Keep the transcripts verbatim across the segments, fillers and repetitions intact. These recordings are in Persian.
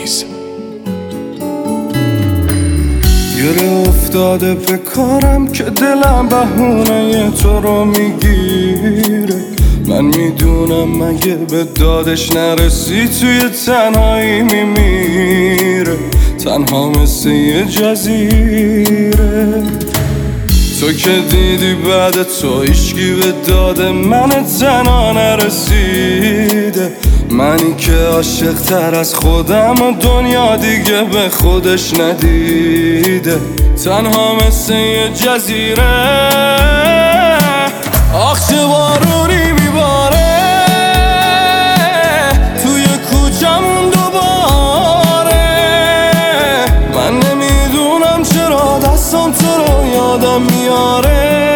Breeze. گره افتاده به کارم که دلم بهونه تو رو میگیره. من میدونم مگه به دادش نرسی توی تنهایی میمیره. تنها مثل یه جزیره. تو که دیدی بعد تو هیچکی به داد من تنها نرسیده. منی که عاشق تر از خودم و دنیا دیگه به خودش ندیده. تنها مثل یه جزیره. آخ چه بارونی میباره توی کوچمون دوباره. من نمیدونم چرا دستم تو رو یادم میاره.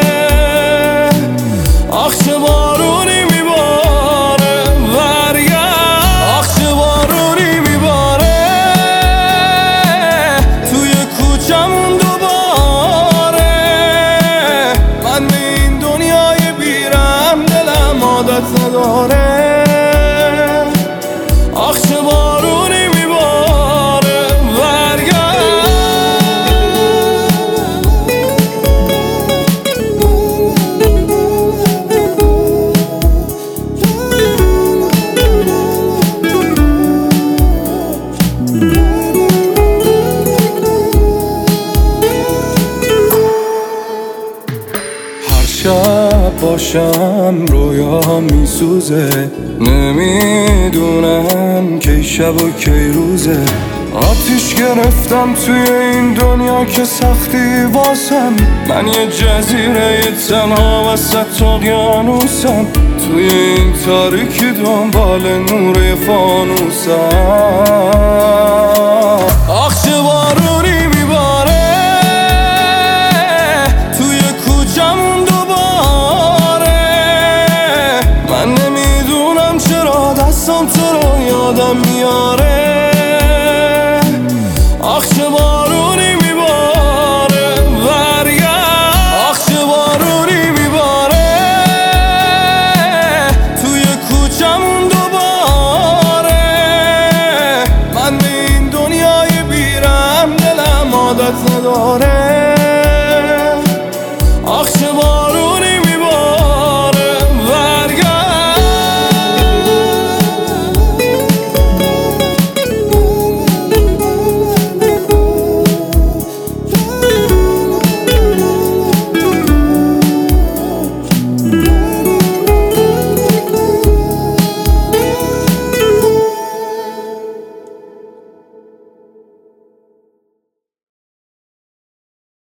آخ چه بارونی میباره برگرد. آخ چه بارونی میباره توی کوچمون دوباره. من به این دنیای بیرم دلم عادت نداره. آخ چه بارونی میباره برگرد. شب باشم رویا میسوزه. نمیدونم کی شب و کی روزه. آتیش گرفتم توی این دنیا که سختی واسم. من یه جزیره تنها وسط اقیانوسم. توی این تاریکی دنبال نور فانوسم. آخ چه بارونی میباره توی کوچمون دوباره. من نمیدونم چرا دستم تو رو یادم میاره.